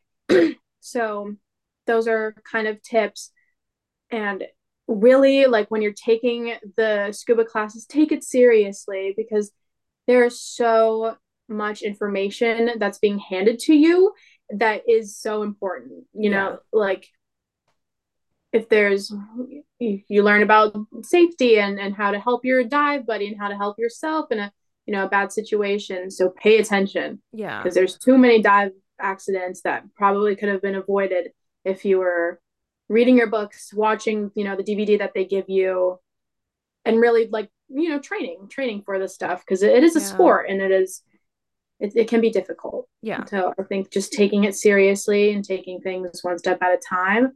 So those are kind of tips. And really, like when you're taking the scuba classes, take it seriously, because there's so much information that's being handed to you that is so important. You Yeah. know, like if there's, you, you learn about safety and and how to help your dive buddy and how to help yourself in a, you know, a bad situation. So pay attention, Yeah. because there's too many dive accidents that probably could have been avoided if you were reading your books, watching, you know, the D V D that they give you, and really like, you know, training training for this stuff, because it, it is a Yeah. sport, and it is, it, it can be difficult. Yeah. So I think just taking it seriously and taking things one step at a time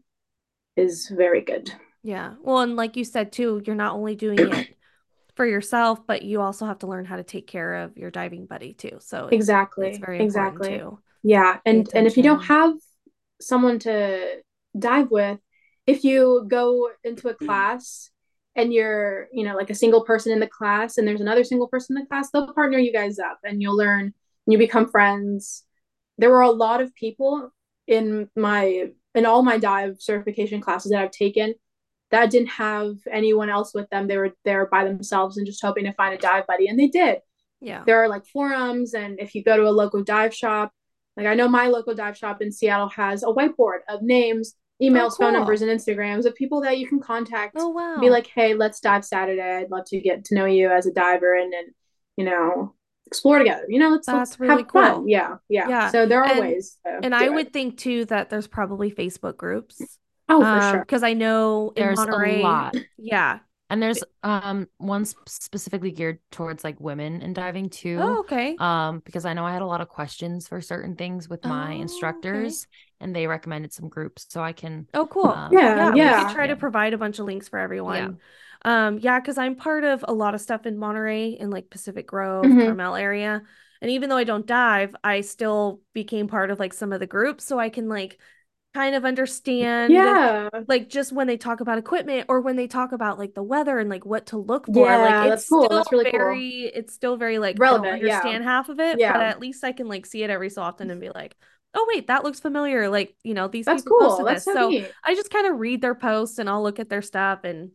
is very good. Yeah. Well, and like you said too, you're not only doing it for yourself, but you also have to learn how to take care of your diving buddy too. So it's it's Exactly. very important Exactly. to Yeah. pay And and if you don't attention. have someone to dive with, if you go into a class and you're, you know, like a single person in the class, and there's another single person in the class, they'll partner you guys up and you'll learn and you become friends. There were a lot of people in my in all my dive certification classes that I've taken that didn't have anyone else with them. They were there by themselves and just hoping to find a dive buddy, and they did. Yeah. There are like forums, and if you go to a local dive shop, like I know my local dive shop in Seattle has a whiteboard of names, Oh, emails, phone cool. numbers, and Instagrams of people that you can contact. Oh, Be wow. like, hey, let's dive Saturday. I'd love to get to know you as a diver, and then, you know, explore together. You know, let's let's That's really have fun. cool. Yeah, yeah. Yeah. So there are And ways to and do I it. would think too that there's probably Facebook groups. Oh, for Um, sure. because I know in There's a Monterey, lot. yeah. And there's um one sp- specifically geared towards like women in diving Oh, too. okay. Um, because I know I had a lot of questions for certain things with my Oh, okay. instructors, and they recommended some groups, so I can Oh, cool. um Yeah, Yeah, we always could yeah. try to yeah provide a bunch of links for yeah everyone. Um, yeah, because I'm part of a lot of stuff in Monterey in like Pacific Grove, hmm Carmel area. And even though I don't dive, I still became part of like some of the groups so I can like kind of understand Yeah. like just when they talk about equipment or when they talk about like the weather and like what to look for. Like Yeah, it's that's cool. still That's really cool. very, it's still very like I don't Relevant. Yeah. understand half of it, but Yeah. at least I can like see it every so often and be like, oh wait, that looks familiar. Like, you know, these That's people cool. posted That's this. so So neat. I just kind of read their posts and I'll look at their stuff and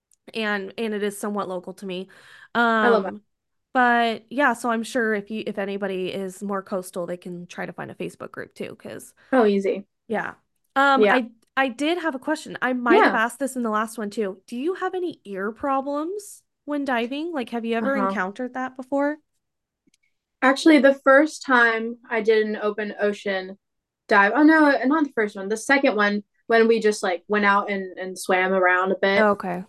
and and it is somewhat local to me. I love that. Um, but yeah, so I'm sure if you if anybody is more coastal, they can try to find a Facebook group too, because Oh, easy. yeah. Um, Yeah. I I did have a question. I might have Yeah. asked this in the last one too. Do you have any ear problems when diving? Like, have you ever Uh-huh. encountered that before? Actually, the first time I did an open ocean dive, oh no, not the first one, the second one, when we just like went out and, and swam around a bit, Okay.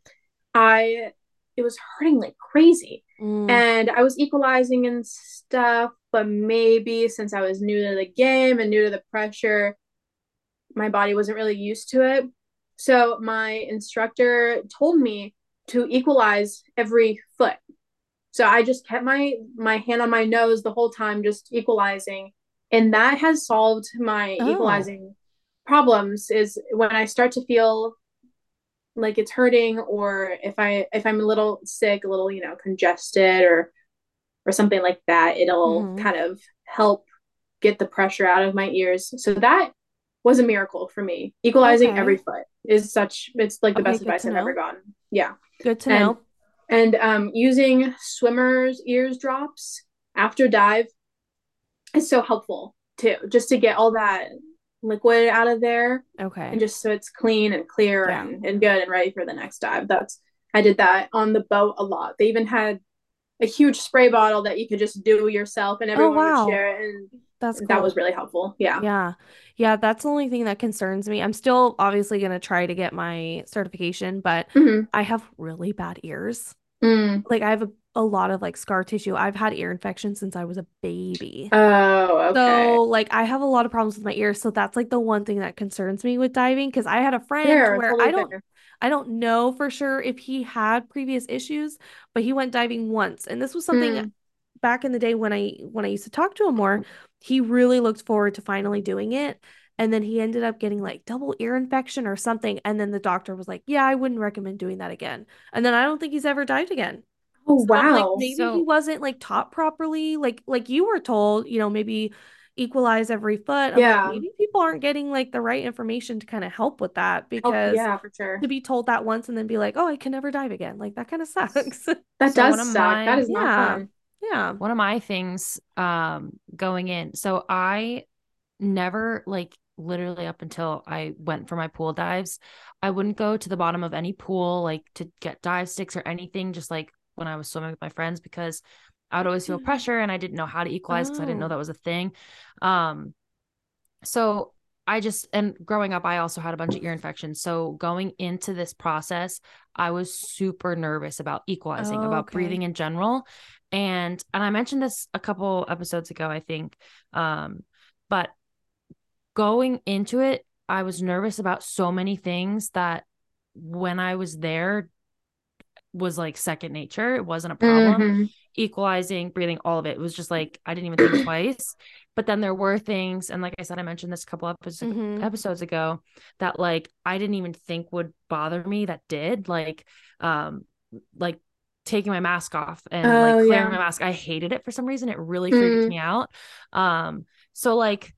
I it was hurting like crazy. Mm. And I was equalizing and stuff, but maybe since I was new to the game and new to the pressure, my body wasn't really used to it. So my instructor told me to equalize every foot. So I just kept my my hand on my nose the whole time, just equalizing, and that has solved my Oh. equalizing problems. Is when I start to feel like it's hurting, or if I if I'm a little sick, a little you know congested, or or something like that, it'll Mm-hmm. kind of help get the pressure out of my ears. So that was a miracle for me. Equalizing every Okay. foot is such it's like the Okay, best good advice to I've ever know. gotten. Yeah. Good to And know. and um using swimmers ears drops after dive is so helpful too, just to get all that liquid out of there and Okay. just so it's clean and clear Yeah. and, and good and ready for the next dive. That's I did that on the boat a lot. They even had a huge spray bottle that you could just do yourself and Oh, everyone would wow. share it, That's and that was cool. really helpful. Yeah. Yeah. Yeah, that's the only thing that concerns me. I'm still obviously going to try to get my certification, but Mm-hmm. I have really bad ears. Mm. Like I have a, a lot of like scar tissue. I've had ear infections since I was a baby. Oh, okay. So, like, I have a lot of problems with my ears. So that's like the one thing that concerns me with diving because I had a friend Fair, where I totally don't fair. I don't know for sure if he had previous issues, but he went diving once. And this was something Mm. back in the day when I when I used to talk to him more, he really looked forward to finally doing it. And then he ended up getting like double ear infection or something. And then the doctor was like, "Yeah, I wouldn't recommend doing that again." And then I don't think he's ever dived again. Oh, So I'm like, wow. maybe he So wasn't like taught properly, like like you were told, you know, maybe equalize every foot. I'm like, Yeah. maybe people aren't getting like the right information to kind of help with that Help. because Yeah, for sure. to be told that once and then be like, oh, I can never dive again, like that kind of sucks. That so one does of suck. That my is not Yeah. fun. Yeah. one of my things um going in. So I never like literally up until I went for my pool dives, I wouldn't go to the bottom of any pool like to get dive sticks or anything, just like when I was swimming with my friends, because I would always feel pressure and I didn't know how to equalize because I didn't know Oh. that was a thing. Um, so I just, and growing up, I also had a bunch of ear infections. So going into this process, I was super nervous about equalizing, about breathing Okay. in general. And, and I mentioned this a couple episodes ago, I think. Um, but going into it, I was nervous about so many things that when I was there was like second nature. It wasn't a problem. Mm-hmm. Equalizing, breathing, all of it. It was just like I didn't even think twice. But then there were things, and like I said, I mentioned this a couple episodes Mm-hmm. episodes ago that like I didn't even think would bother me that did. Like um like taking my mask off and like Oh, clearing yeah. my mask. I hated it for some reason. It really freaked Mm. me out. Um so like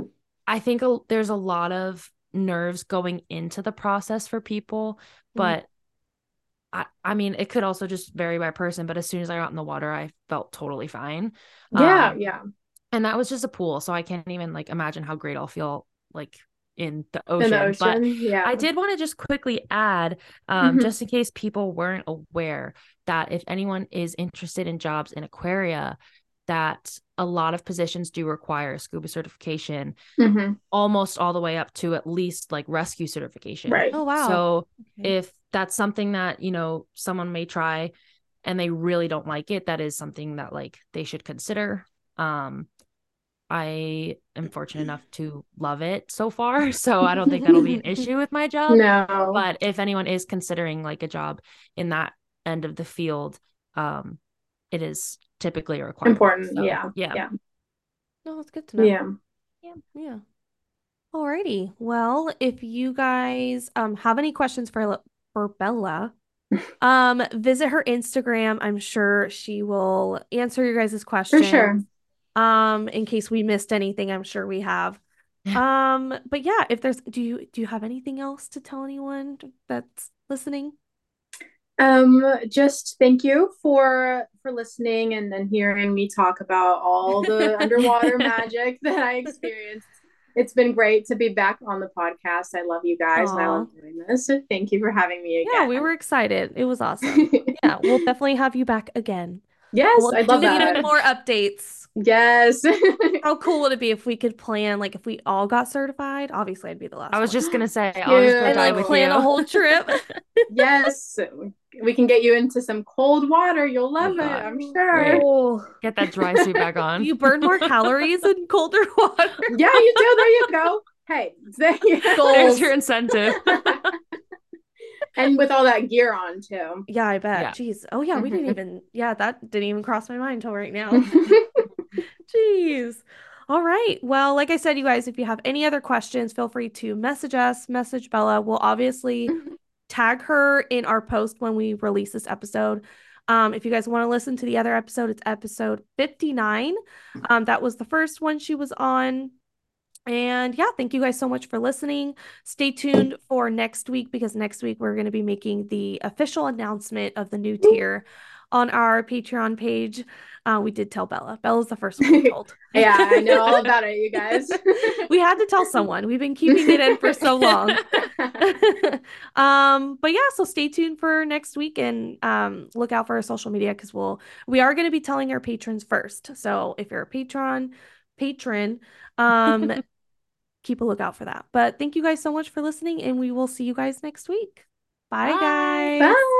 I think a, there's a lot of nerves going into the process for people, Mm-hmm. but I, I mean, it could also just vary by person, but as soon as I got in the water, I felt totally fine. Yeah, Um, yeah. and that was just a pool, so I can't even like imagine how great I'll feel like in the In the ocean. But ocean. Yeah. I did want to just quickly add, um, Mm-hmm. just in case people weren't aware, that if anyone is interested in jobs in aquaria, that a lot of positions do require scuba certification, Mm-hmm. almost all the way up to at least like rescue certification. Right. Oh, wow. So Okay. if that's something that, you know, someone may try and they really don't like it, that is something that like they should consider. Um, I am fortunate enough to love it so far, so I don't think that'll be an issue with my job. No. But if anyone is considering like a job in that end of the field, um, it is typically a requirement. Important. So Yeah. yeah. Yeah. No, that's good to know. Yeah. Yeah. Yeah. Alrighty. Well, if you guys um have any questions for for Bella, um visit her Instagram. I'm sure she will answer your guys' For sure. questions. Um, in case we missed anything, I'm sure we have. Um, but yeah, if there's do you do you have anything else to tell anyone that's listening? Um, just thank you for for listening and then hearing me talk about all the underwater magic that I experienced. It's been great to be back on the podcast. I love you guys and I love Aw. doing this. So thank you for having me Yeah, we again. were excited. It was awesome. Yeah, we'll definitely have you back again. Yes, We'll I'd love do that. even more updates. Yes. How cool would it be if we could plan, like if we all got certified? Obviously, I'd be the last I was one. just gonna say, I'll just go Cute. And dive like with plan you. a whole trip. Yes, we can get you into some cold water. You'll Oh love it, God. I'm sure. Great. Oh, Get that dry suit back on. you burn more calories in colder water. Yeah, you do. There you go. Hey, there you go. Goals. There's your incentive. And with all that gear on too. Yeah, I bet. Yeah. Jeez. Oh yeah, we didn't Mhm. even. Yeah, that didn't even cross my mind until right now. Jeez. All right. Well, like I said, you guys, if you have any other questions, feel free to message us, message Bella. We'll obviously tag her in our post when we release this episode. Um, if you guys want to listen to the other episode, it's episode fifty-nine. Um, that was the first one she was on. And yeah, thank you guys so much for listening. Stay tuned for next week because next week we're going to be making the official announcement of the new tier on our Patreon page. Uh, we did tell Bella. Bella's the first one we told. Yeah, I know all about it, you guys. We had to tell someone. We've been keeping it in for so long. um, but yeah, so stay tuned for next week and um, look out for our social media because we'll we are going to be telling our patrons first. So if you're a patron, patron, um, keep a lookout for that. But thank you guys so much for listening, and we will see you guys next week. Bye, Bye. guys. Bye.